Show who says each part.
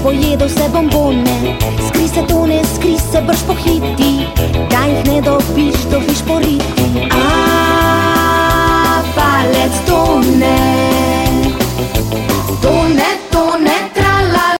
Speaker 1: pojedo vse bombone. Skri se tone, skri se brž pohiti, da jih ne dobiš, dobiš poriti.